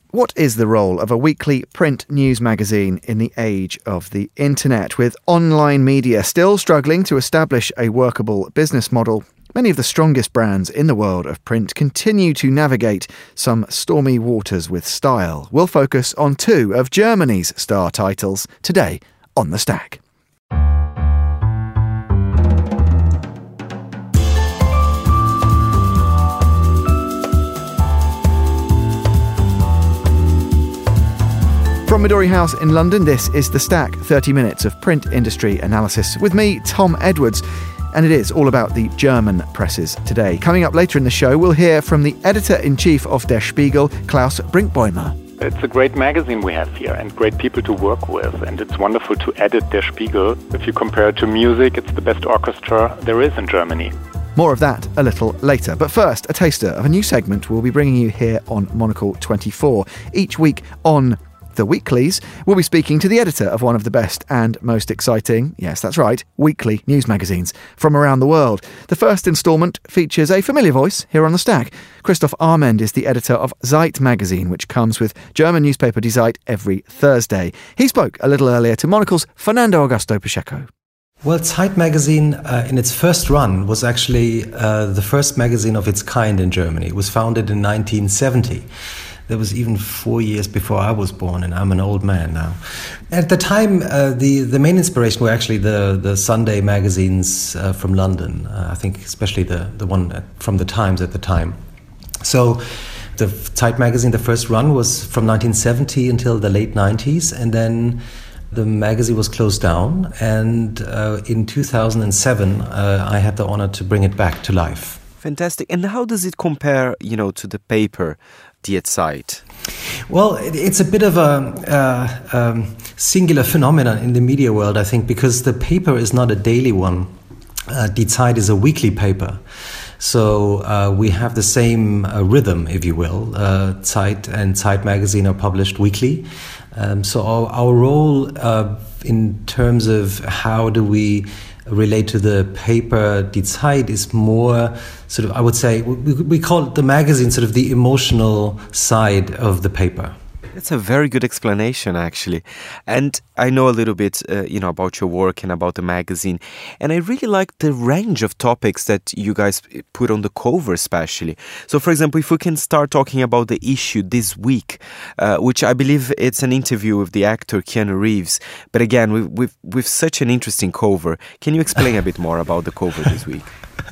What is the role of a weekly print news magazine in the age of the internet? With online media still struggling to establish a workable business model, many of the strongest brands in the world of print continue to navigate some stormy waters with style. We'll focus on two of Germany's star titles today on The Stack. From Midori House in London, this is The Stack, 30 minutes of print industry analysis with me, Tom Edwards. And it is all about the German presses today. Coming up later in the show, we'll hear from the editor-in-chief of Der Spiegel, Klaus Brinkbäumer. It's a great magazine we have here and great people to work with, and it's wonderful to edit Der Spiegel. If you compare it to music, it's the best orchestra there is in Germany. More of that a little later. But first, a taster of a new segment we'll be bringing you here on Monocle 24. Each week on the weeklies, we'll be speaking to the editor of one of the best and most exciting, yes, that's right, weekly news magazines from around the world. The first instalment features a familiar voice here on The Stack. Christoph Armend is the editor of Zeit magazine, which comes with German newspaper Die Zeit every Thursday. He spoke a little earlier to Monocle's Fernando Augusto Pacheco. Well, Zeit magazine, in its first run, was actually the first magazine of its kind in Germany. It was founded in 1970. That was even 4 years before I was born, and I'm an old man now. At the time, the main inspiration were actually the Sunday magazines from London. I think especially the one from the Times at the time. So the Zeit magazine, the first run was from 1970 until the late 90s, and then the magazine was closed down. And in 2007, I had the honor to bring it back to life. Fantastic. And how does it compare, to the paper, Die Zeit? Well, it's a bit of a singular phenomenon in the media world, I think, because the paper is not a daily one. Die Zeit is a weekly paper. So we have the same rhythm, if you will. Zeit and Zeit magazine are published weekly. So our role in terms of how do we relate to the paper Die Zeit is more sort of, I would say, we call the magazine sort of the emotional side of the paper. That's a very good explanation, actually. And I know a little bit, about your work and about the magazine. And I really like the range of topics that you guys put on the cover, especially. So, for example, if we can start talking about the issue this week, which I believe it's an interview with the actor Keanu Reeves. But again, with such an interesting cover, can you explain a bit more about the cover this week?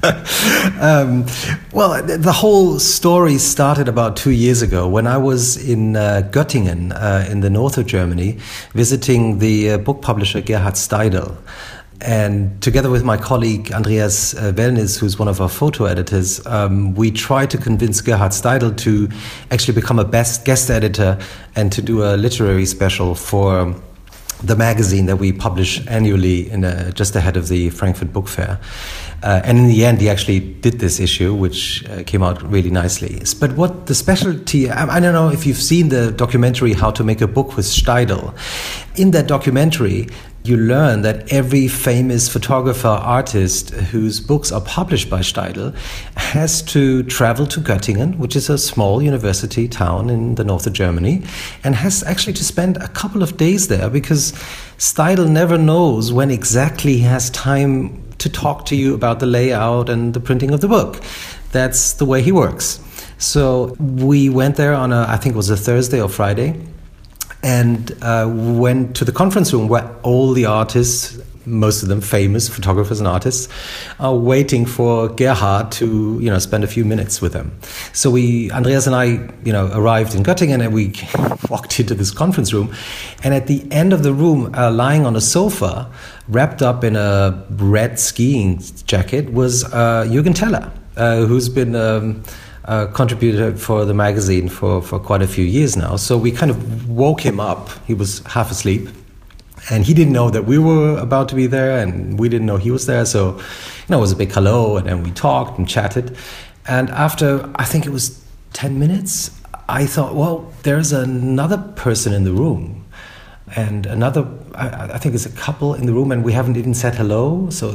Well, the whole story started about 2 years ago when I was in Göttingen, in the north of Germany, visiting the book publisher Gerhard Steidl. And together with my colleague Andreas Wellnis, who's one of our photo editors, we tried to convince Gerhard Steidl to actually become a guest editor and to do a literary special for the magazine that we publish annually just ahead of the Frankfurt Book Fair. And in the end, he actually did this issue, which came out really nicely. But what the specialty, I don't know if you've seen the documentary How to Make a Book with Steidl. In that documentary, you learn that every famous photographer, artist whose books are published by Steidl has to travel to Göttingen, which is a small university town in the north of Germany, and has actually to spend a couple of days there because Steidl never knows when exactly he has time to talk to you about the layout and the printing of the book. That's the way he works. So we went there on I think it was a Thursday or Friday, and went to the conference room where all the artists, most of them famous photographers and artists, are waiting for Gerhard to, spend a few minutes with them. So Andreas and I, arrived in Göttingen and we walked into this conference room. And at the end of the room, lying on a sofa, wrapped up in a red skiing jacket, was Jürgen Teller, who's been contributor for the magazine for quite a few years now. So we kind of woke him up. He was half asleep. And he didn't know that we were about to be there, and we didn't know he was there. So, it was a big hello, and then we talked and chatted. And after, I think it was 10 minutes, I thought, well, there's another person in the room. And I think it's a couple in the room, and we haven't even said hello. So it's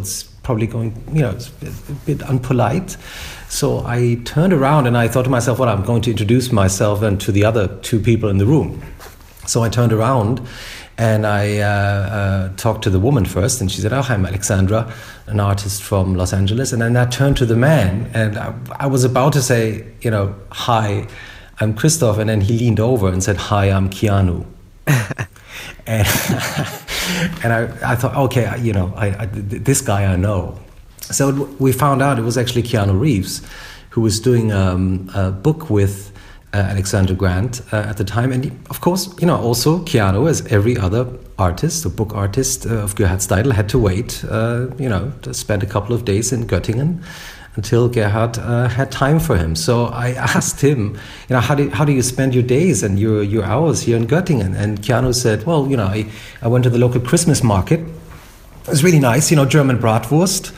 probably going, it's a bit unpolite. So I turned around and I thought to myself, well, I'm going to introduce myself and to the other two people in the room. So I turned around and I talked to the woman first, and she said, I'm Alexandra, an artist from Los Angeles. And then I turned to the man, and I was about to say, hi, I'm Christoph. And then he leaned over and said, hi, I'm Keanu. and I thought, okay, this guy I know. So we found out it was actually Keanu Reeves, who was doing a book with Alexander Grant at the time. And of course, also Keanu, as every other artist, or book artist of Gerhard Steidl, had to wait, to spend a couple of days in Göttingen until Gerhard had time for him. So I asked him, how do you spend your days and your hours here in Göttingen? And Keanu said, well, I went to the local Christmas market. It was really nice, German bratwurst.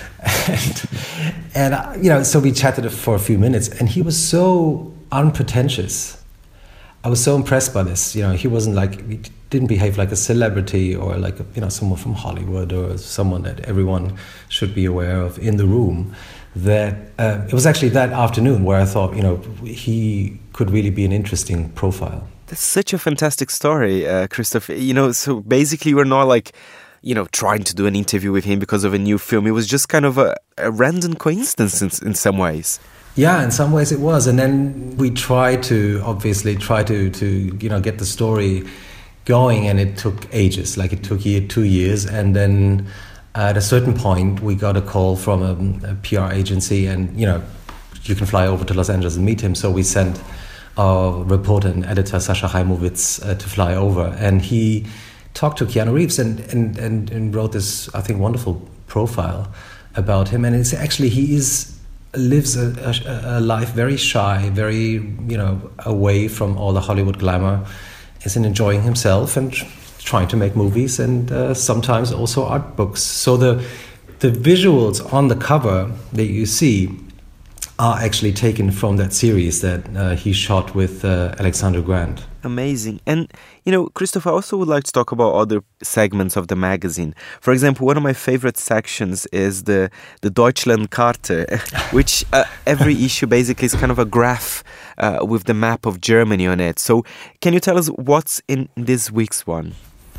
And so we chatted for a few minutes, and he was so unpretentious. I was so impressed by this. He didn't behave like a celebrity or like someone from Hollywood or someone that everyone should be aware of in the room. That it was actually that afternoon where I thought, he could really be an interesting profile. That's such a fantastic story, Christoph. So basically we're not trying to do an interview with him because of a new film. It was just kind of a random coincidence in some ways. Yeah, in some ways it was. And then we tried to get the story going, and it took ages. Like it took 2 years. And then at a certain point, we got a call from a PR agency, and, you can fly over to Los Angeles and meet him. So we sent our reporter and editor, Sasha Heimowitz, to fly over. And he talked to Keanu Reeves and wrote this, I think, wonderful profile about him. And it's actually, lives a life very shy, very, away from all the Hollywood glamour, isn't enjoying himself and trying to make movies and sometimes also art books. So the visuals on the cover that you see are actually taken from that series that he shot with Alexander Grant. Amazing. And, Christoph, I also would like to talk about other segments of the magazine. For example, one of my favorite sections is the Deutschlandkarte, which every issue basically is kind of a graph with the map of Germany on it. So can you tell us what's in this week's one?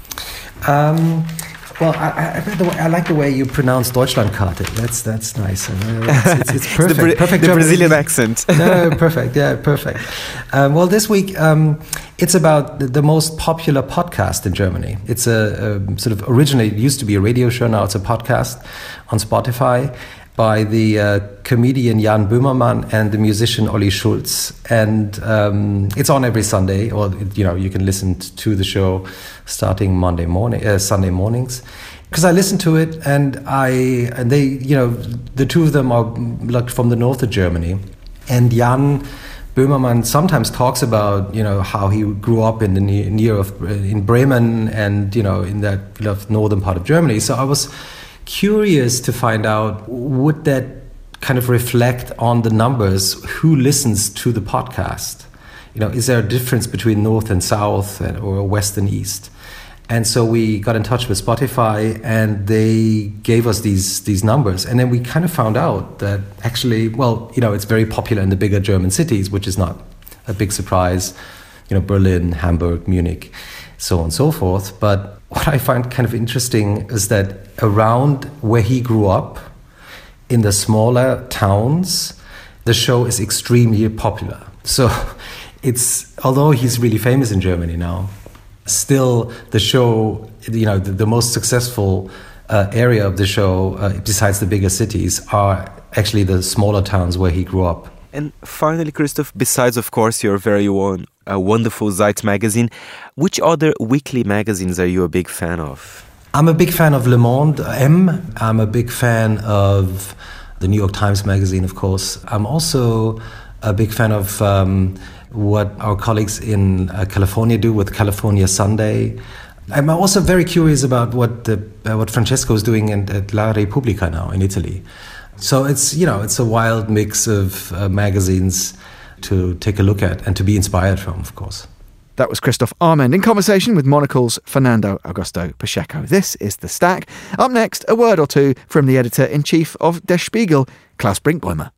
Well, I like the way you pronounce Deutschlandkarte. That's nice. It's perfect. Perfect. The Brazilian accent. No, perfect. Yeah, perfect. Well, this week it's about the most popular podcast in Germany. It's a sort of originally it used to be a radio show. Now it's a podcast on Spotify by the comedian Jan Böhmermann and the musician Olli Schulz. And it's on every Sunday, or you can listen to the show starting Sunday mornings. Because I listen to it, and they the two of them are like from the north of Germany, and Jan Böhmermann sometimes talks about how he grew up in in Bremen and in that northern part of Germany. So I was curious to find out, would that kind of reflect on the numbers, who listens to the podcast? Is there a difference between north and south or west and east? And so we got in touch with Spotify, and they gave us these numbers. And then we kind of found out that actually, it's very popular in the bigger German cities, which is not a big surprise. Berlin, Hamburg, Munich, so on and so forth. But what I find kind of interesting is that around where he grew up, in the smaller towns, the show is extremely popular. So although he's really famous in Germany now, still the show, the most successful area of the show, besides the bigger cities, are actually the smaller towns where he grew up. And finally, Christoph, besides, of course, your very own wonderful Zeit magazine, which other weekly magazines are you a big fan of? I'm a big fan of Le Monde M. I'm a big fan of the New York Times magazine, of course. I'm also a big fan of what our colleagues in California do with California Sunday. I'm also very curious about what Francesco is doing at La Repubblica now in Italy. So it's a wild mix of magazines to take a look at and to be inspired from, of course. That was Christoph Armand in conversation with Monocle's Fernando Augusto Pacheco. This is The Stack. Up next, a word or two from the editor-in-chief of Der Spiegel, Klaus Brinkbäumer.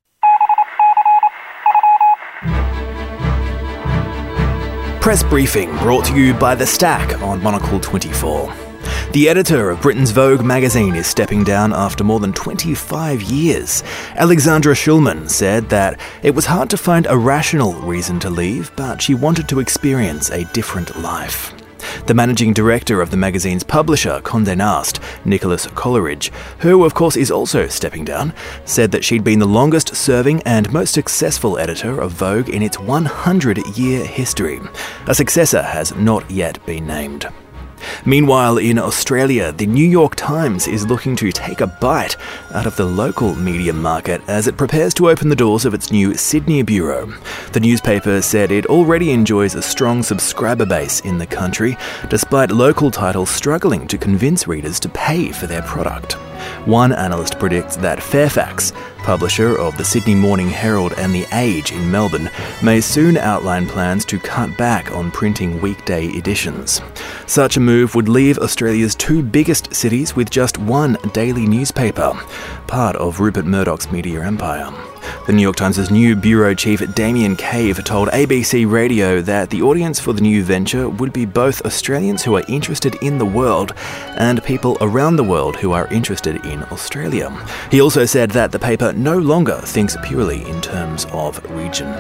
Press Briefing brought to you by The Stack on Monocle 24. The editor of Britain's Vogue magazine is stepping down after more than 25 years. Alexandra Schulman said that it was hard to find a rational reason to leave, but she wanted to experience a different life. The managing director of the magazine's publisher, Condé Nast, Nicholas Coleridge, who of course is also stepping down, said that she'd been the longest-serving and most successful editor of Vogue in its 100-year history. A successor has not yet been named. Meanwhile, in Australia, the New York Times is looking to take a bite out of the local media market as it prepares to open the doors of its new Sydney bureau. The newspaper said it already enjoys a strong subscriber base in the country, despite local titles struggling to convince readers to pay for their product. One analyst predicts that Fairfax, publisher of the Sydney Morning Herald and The Age in Melbourne, may soon outline plans to cut back on printing weekday editions. Such a move would leave Australia's two biggest cities with just one daily newspaper, part of Rupert Murdoch's media empire. The New York Times' new bureau chief Damien Cave told ABC Radio that the audience for the new venture would be both Australians who are interested in the world and people around the world who are interested in Australia. He also said that the paper no longer thinks purely in terms of region.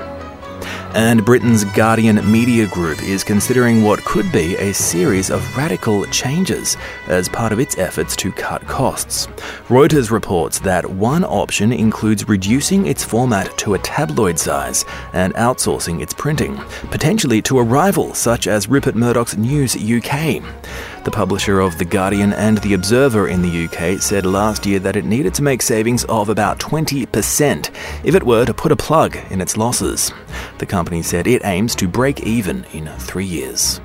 And Britain's Guardian Media Group is considering what could be a series of radical changes as part of its efforts to cut costs. Reuters reports that one option includes reducing its format to a tabloid size and outsourcing its printing, potentially to a rival such as Rupert Murdoch's News UK. The publisher of The Guardian and The Observer in the UK said last year that it needed to make savings of about 20% if it were to put a plug in its losses. The company said it aims to break even in 3 years.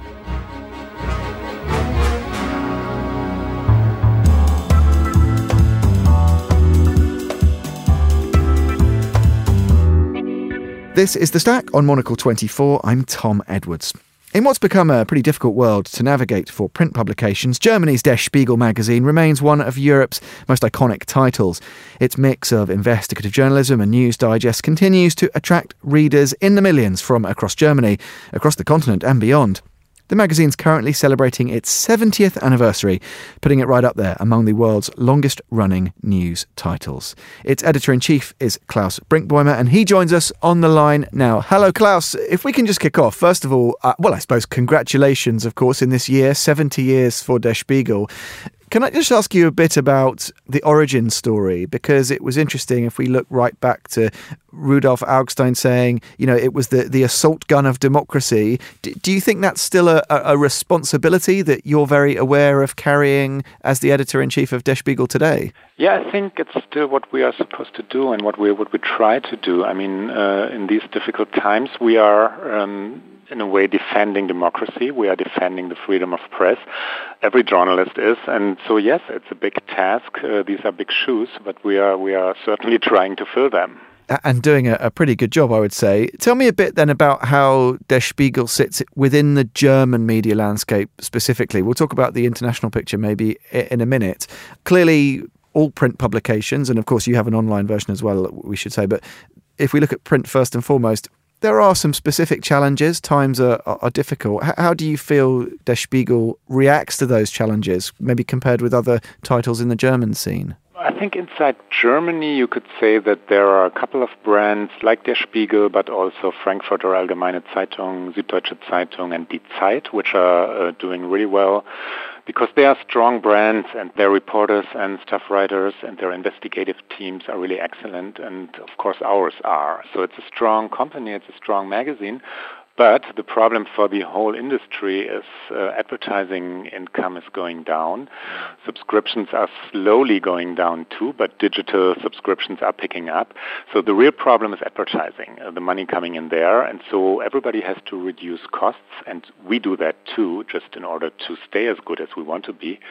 This is The Stack on Monocle 24. I'm Tom Edwards. In what's become a pretty difficult world to navigate for print publications, Germany's Der Spiegel magazine remains one of Europe's most iconic titles. Its mix of investigative journalism and news digests continues to attract readers in the millions from across Germany, across the continent and beyond. The magazine's currently celebrating its 70th anniversary, putting it right up there among the world's longest-running news titles. Its editor-in-chief is Klaus Brinkbäumer, and he joins us on the line now. Hello, Klaus. If we can just kick off, first of all, I suppose congratulations, of course, in this year, 70 years for Der Spiegel. Can I just ask you a bit about the origin story? Because it was interesting if we look right back to Rudolf Augstein saying, it was the assault gun of democracy. Do you think that's still a responsibility that you're very aware of carrying as the editor-in-chief of Der Spiegel today? Yeah, I think it's still what we are supposed to do and what we try to do. I mean, in these difficult times, we are in a way defending democracy. We are defending the freedom of press. Every journalist is, and so yes, it's a big task. These are big shoes, but we are certainly trying to fill them. And doing a pretty good job, I would say. Tell me a bit then about how Der Spiegel sits within the German media landscape specifically. We'll talk about the international picture maybe in a minute. Clearly, all print publications, and of course you have an online version as well, we should say, but if we look at print first and foremost, there are some specific challenges. Times are difficult. How do you feel Der Spiegel reacts to those challenges, maybe compared with other titles in the German scene? I think inside Germany you could say that there are a couple of brands like Der Spiegel, but also Frankfurter Allgemeine Zeitung, Süddeutsche Zeitung and Die Zeit, which are doing really well because they are strong brands and their reporters and staff writers and their investigative teams are really excellent, and of course ours are. So it's a strong company, it's a strong magazine. But the problem for the whole industry is advertising income is going down. Subscriptions are slowly going down too, but digital subscriptions are picking up. So the real problem is advertising, the money coming in there. And so everybody has to reduce costs, and we do that too, just in order to stay as good as we want to be.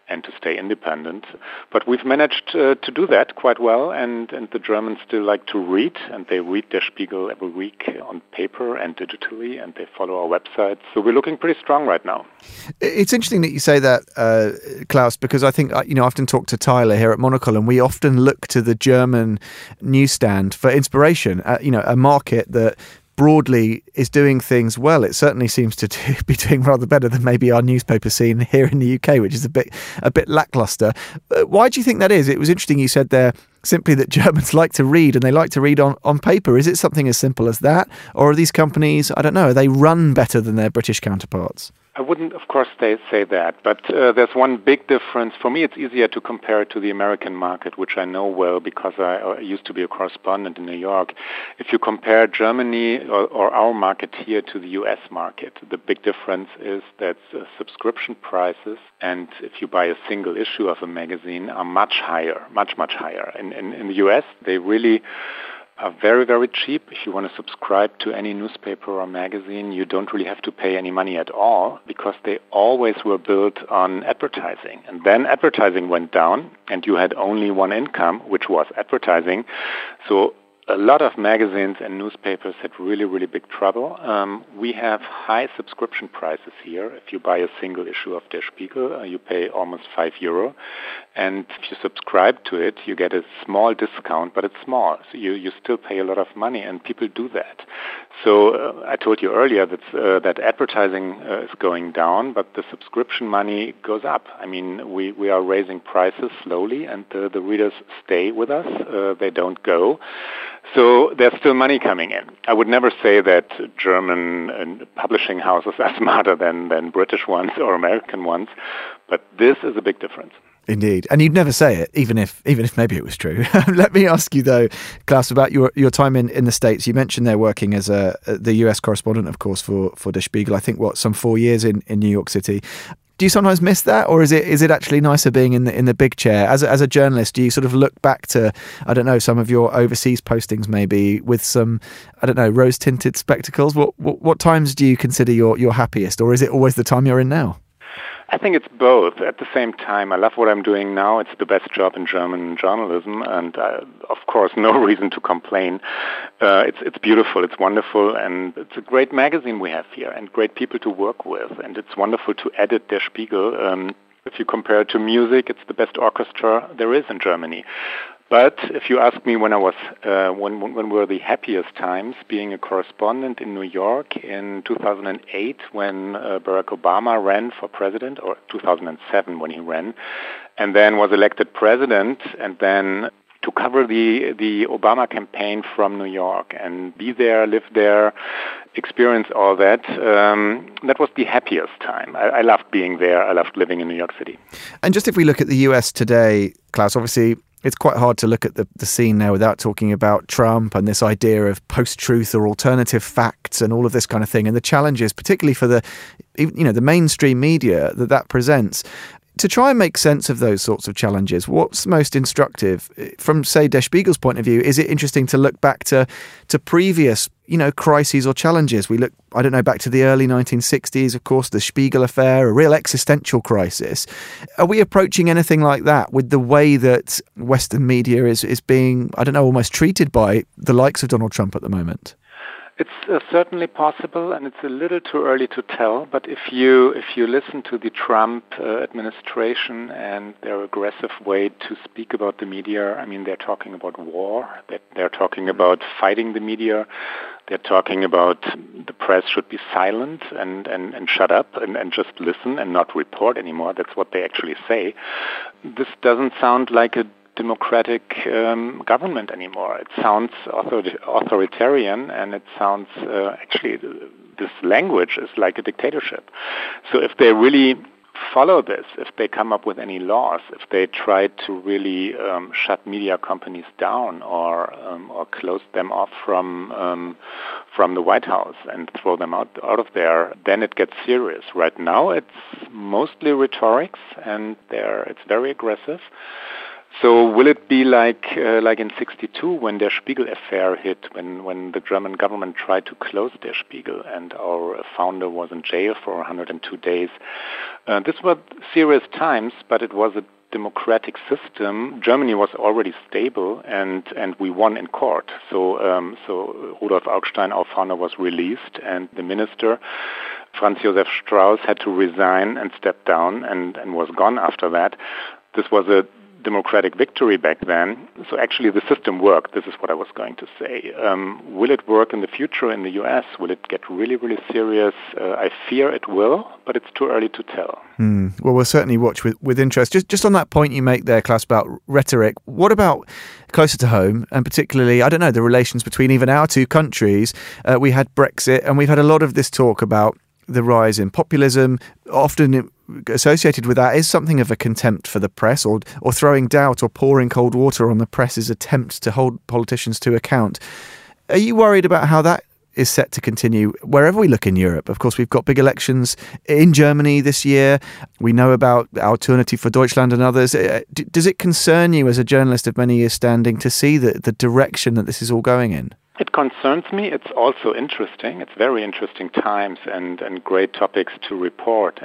and to stay independent. But we've managed to do that quite well, and the Germans still like to read, and they read Der Spiegel every week on paper and digitally, and they follow our website. So we're looking pretty strong right now. It's interesting that you say that, Klaus, because I think, I often talk to Tyler here at Monocle, and we often look to the German newsstand for inspiration, a market that broadly is doing things well. It certainly seems to be doing rather better than maybe our newspaper scene here in the UK, which is a bit lackluster. Why do you think that is? It was interesting you said there simply that Germans like to read, and they like to read on paper. Is it something as simple as that? Or are these companies, I don't know, are they run better than their British counterparts? I wouldn't, of course, say that, but there's one big difference. For me, it's easier to compare it to the American market, which I know well because I used to be a correspondent in New York. If you compare Germany or our market here to the U.S. market, the big difference is that subscription prices, and if you buy a single issue of a magazine, are much higher, much higher. In the U.S., they really are very, very cheap. If you want to subscribe to any newspaper or magazine, you don't really have to pay any money at all because they always were built on advertising. And then advertising went down and you had only one income, which was advertising. So a lot of magazines and newspapers had really, really big trouble. We have high subscription prices here. If you buy a single issue of Der Spiegel, you pay almost €5. And if you subscribe to it, you get a small discount, but it's small. So you still pay a lot of money, and people do that. So I told you earlier that advertising is going down, but the subscription money goes up. I mean, we are raising prices slowly, and the readers stay with us. They don't go. So there's still money coming in. I would never say that German publishing houses are smarter than British ones or American ones, but this is a big difference. Indeed. And you'd never say it, even if maybe it was true. Let me ask you, though, Klaus, about your time in the States. You mentioned they're working as the US correspondent, of course, for Der Spiegel. I think, some 4 years in New York City. Do you sometimes miss that, or is it actually nicer being in the big chair? As a journalist, do you sort of look back to, I don't know, some of your overseas postings maybe with some, I don't know, rose-tinted spectacles? What times do you consider your happiest, or is it always the time you're in now? I think it's both. At the same time, I love what I'm doing now. It's the best job in German journalism, and of course, no reason to complain. It's beautiful, it's wonderful, and it's a great magazine we have here, and great people to work with, and it's wonderful to edit Der Spiegel. If you compare it to music, it's the best orchestra there is in Germany. But if you ask me when were the happiest times, being a correspondent in New York in 2008 when Barack Obama ran for president, or 2007 when he ran, and then was elected president, and then to cover the Obama campaign from New York and be there, live there, experience all that. That was the happiest time. I loved being there. I loved living in New York City. And just if we look at the US today, Klaus, obviously it's quite hard to look at the scene now without talking about Trump and this idea of post-truth or alternative facts and all of this kind of thing, and the challenges, particularly for the mainstream media that presents. To try and make sense of those sorts of challenges, what's most instructive from, say, Der Spiegel's point of view? Is it interesting to look back to previous, crises or challenges? We look, I don't know, back to the early 1960s, of course, the Spiegel affair, a real existential crisis. Are we approaching anything like that with the way that Western media is being, I don't know, almost treated by the likes of Donald Trump at the moment? It's certainly possible, and it's a little too early to tell. But if you listen to the Trump administration and their aggressive way to speak about the media, I mean, they're talking about war. They're talking about fighting the media. They're talking about the press should be silent and shut up and just listen and not report anymore. That's what they actually say. This doesn't sound like a democratic government anymore. It sounds authoritarian, and it sounds actually this language is like a dictatorship. So if they really follow this, if they come up with any laws, if they try to really shut media companies down or close them off from the White House and throw them out of there, then it gets serious. Right now, it's mostly rhetorics, and it's very aggressive. So will it be like in '62 when Der Spiegel affair hit, when the German government tried to close Der Spiegel and our founder was in jail for 102 days? This were serious times, but it was a democratic system. Germany was already stable, and we won in court. So Rudolf Augstein, our founder, was released, and the minister, Franz Josef Strauß, had to resign and step down and was gone after that. This was a democratic victory back then. So actually the system worked. This is what I was going to say. Will it work in the future in the US? Will it get really, really serious? I fear it will, but it's too early to tell. Well, we'll certainly watch with interest. Just on that point you make there, Klaus, about rhetoric, what about closer to home, and particularly, I don't know, the relations between even our two countries? We had Brexit, and we've had a lot of this talk about the rise in populism. Often associated with that is something of a contempt for the press, or throwing doubt or pouring cold water on the press's attempts to hold politicians to account. Are you worried about how that is set to continue wherever we look in Europe? Of course, we've got big elections in Germany this year. We know about Alternative für Deutschland and others. Does it concern you as a journalist of many years standing to see the direction that this is all going in? It concerns me. It's also interesting. It's very interesting times and great topics to report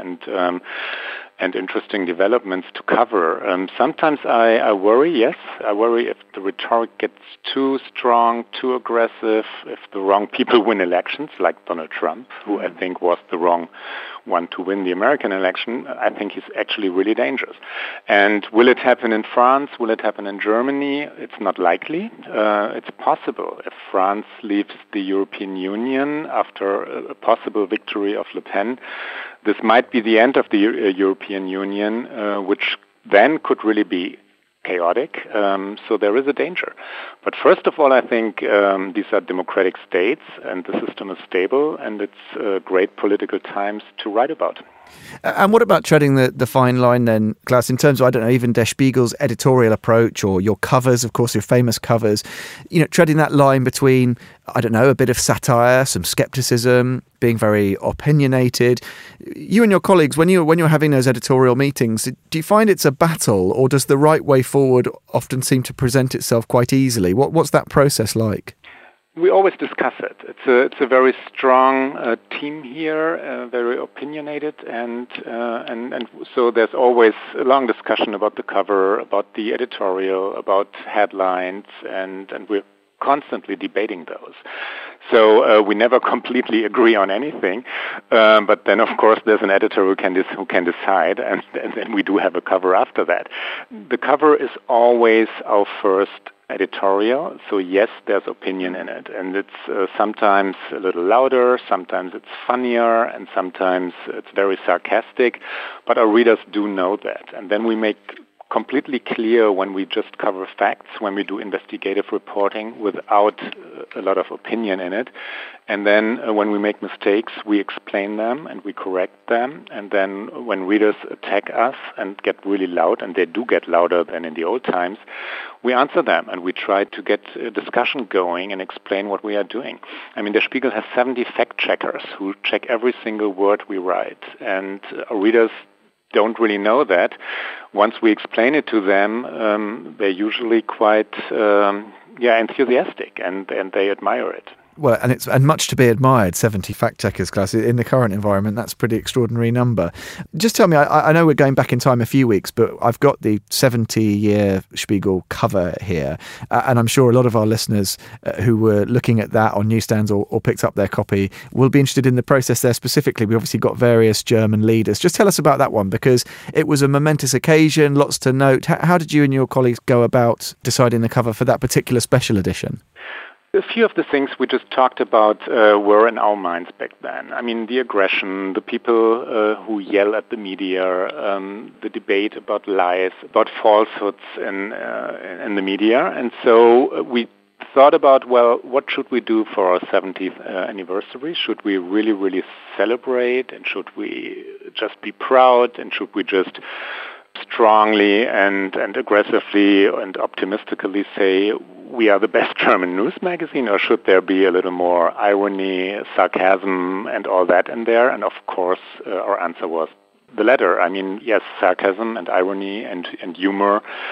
and interesting developments to cover. Sometimes I worry, yes. I worry if the rhetoric gets too strong, too aggressive, if the wrong people win elections, like Donald Trump, who I think was the wrong one to win the American election. I think he's actually really dangerous. And will it happen in France? Will it happen in Germany? It's not likely. It's possible. If France leaves the European Union after a possible victory of Le Pen, this might be the end of the European Union, which then could really be chaotic. So there is a danger. But first of all, I think these are democratic states and the system is stable, and it's great political times to write about. And what about treading the fine line then, Klaus, in terms of, I don't know, even Der Spiegel's editorial approach, or your covers, of course, your famous covers, treading that line between, I don't know, a bit of satire, some skepticism, being very opinionated. You and your colleagues, when you're having those editorial meetings, do you find it's a battle, or does the right way forward often seem to present itself quite easily? What's that process like? We always discuss it. It's a very strong team here, very opinionated, and so there's always a long discussion about the cover, about the editorial, about headlines, and we're constantly debating those. So we never completely agree on anything, but then of course there's an editor who can decide, and then we do have a cover after that. The cover is always our first editorial, so yes, there's opinion in it, and it's sometimes a little louder, sometimes it's funnier, and sometimes it's very sarcastic, but our readers do know that. And then we make completely clear when we just cover facts, when we do investigative reporting without a lot of opinion in it. And then when we make mistakes, we explain them and we correct them. And then when readers attack us and get really loud, and they do get louder than in the old times, we answer them and we try to get a discussion going and explain what we are doing. I mean, Der Spiegel has 70 fact-checkers who check every single word we write. And our readers don't really know that. Once we explain it to them, they're usually quite enthusiastic and they admire it. Well, and much to be admired, 70 fact-checkers, Klaus. In the current environment, that's a pretty extraordinary number. Just tell me, I know we're going back in time a few weeks, but I've got the 70-year Spiegel cover here, and I'm sure a lot of our listeners who were looking at that on newsstands or picked up their copy will be interested in the process there specifically. We obviously got various German leaders. Just tell us about that one, because it was a momentous occasion, lots to note. How did you and your colleagues go about deciding the cover for that particular special edition? A few of the things we just talked about were in our minds back then. I mean, the aggression, the people who yell at the media, the debate about lies, about falsehoods in the media. And so we thought about, well, what should we do for our 70th anniversary? Should we really, really celebrate? And should we just be proud? And should we just strongly and aggressively and optimistically say we are the best German news magazine, or should there be a little more irony, sarcasm, and all that in there? And of course, our answer was the latter. I mean, yes, sarcasm and irony and humor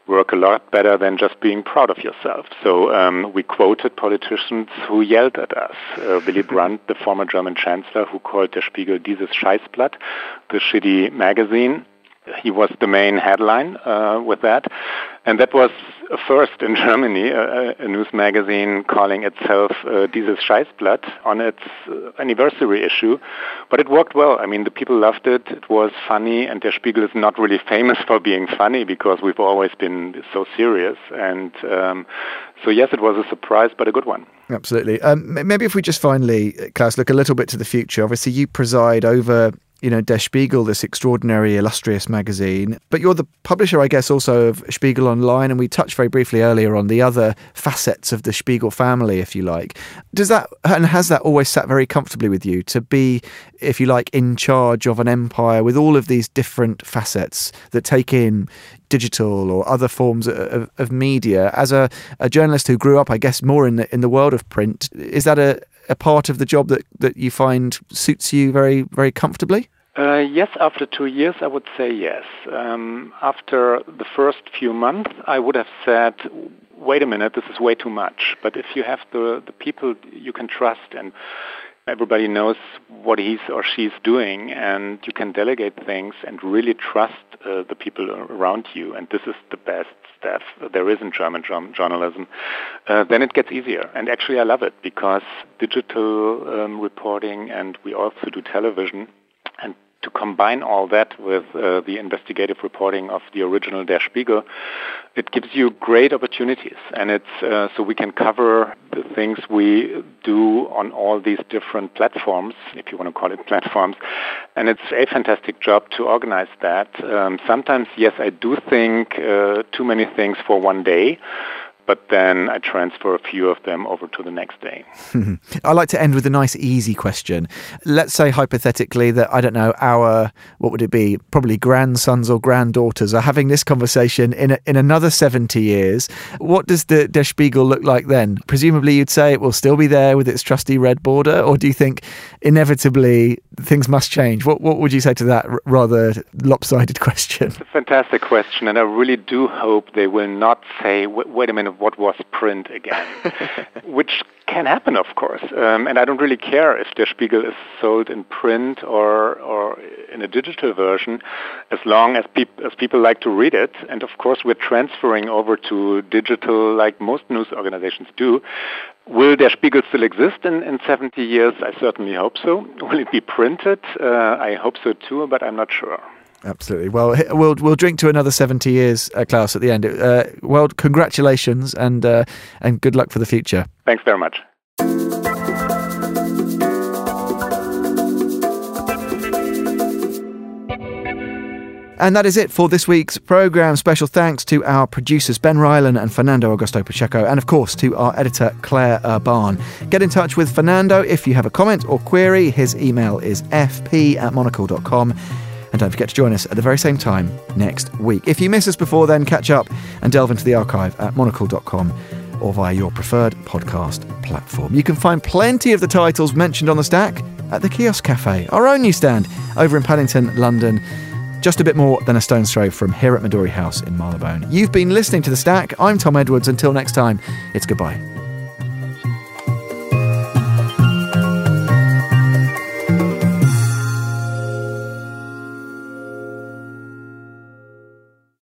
work a lot better than just being proud of yourself. So we quoted politicians who yelled at us. Willy Brandt, the former German chancellor, who called Der Spiegel dieses Scheißblatt, the shitty magazine. He was the main headline with that. And that was a first in Germany, a news magazine calling itself Dieses Scheißblatt on its anniversary issue. But it worked well. I mean, the people loved it. It was funny. And Der Spiegel is not really famous for being funny because we've always been so serious. And so, yes, it was a surprise, but a good one. Absolutely. Maybe if we just finally, Klaus, look a little bit to the future. Obviously, you preside over Der Spiegel, this extraordinary, illustrious magazine. But you're the publisher, I guess, also of Spiegel Online, and we touched very briefly earlier on the other facets of the Spiegel family, if you like. Has that always sat very comfortably with you to be, if you like, in charge of an empire with all of these different facets that take in digital or other forms of media? As a journalist who grew up, I guess, more in the world of print, is that a part of the job that you find suits you very, very comfortably? Yes, after 2 years, I would say yes. After the first few months, I would have said, wait a minute, this is way too much. But if you have the people you can trust and everybody knows what he's or she's doing, and you can delegate things and really trust the people around you, and this is the best staff there is in German journalism, then it gets easier. And actually I love it because digital reporting, and we also do television, and to combine all that with the investigative reporting of the original Der Spiegel, it gives you great opportunities. And it's so we can cover the things we do on all these different platforms, if you want to call it platforms. And it's a fantastic job to organize that. Sometimes, yes, I do think too many things for one day, but then I transfer a few of them over to the next day. I like to end with a nice, easy question. Let's say, hypothetically, that, I don't know, what would it be? Probably grandsons or granddaughters are having this conversation in another 70 years. What does the Der Spiegel look like then? Presumably you'd say it will still be there with its trusty red border, or do you think inevitably things must change? What would you say to that rather lopsided question? It's a fantastic question, and I really do hope they will not say, wait a minute, what was print again? Which can happen, of course. And I don't really care if Der Spiegel is sold in print or in a digital version, as long as people like to read it. And of course, we're transferring over to digital like most news organizations do. Will Der Spiegel still exist in 70 years? I certainly hope so. Will it be printed? I hope so too, but I'm not sure. Absolutely. Well, we'll drink to another 70 years, Klaus, at the end. Well, congratulations and good luck for the future. Thanks very much. And that is it for this week's programme. Special thanks to our producers Ben Rylan and Fernando Augusto Pacheco, and of course to our editor Claire Urban. Get in touch with Fernando if you have a comment or query. His email is fp@monocle.com. And don't forget to join us at the very same time next week. If you miss us before then, catch up and delve into the archive at monocle.com or via your preferred podcast platform. You can find plenty of the titles mentioned on the stack at the Kiosk Cafe, our own newsstand over in Paddington, London, just a bit more than a stone's throw from here at Midori House in Marylebone. You've been listening to The Stack. I'm Tom Edwards. Until next time, it's goodbye.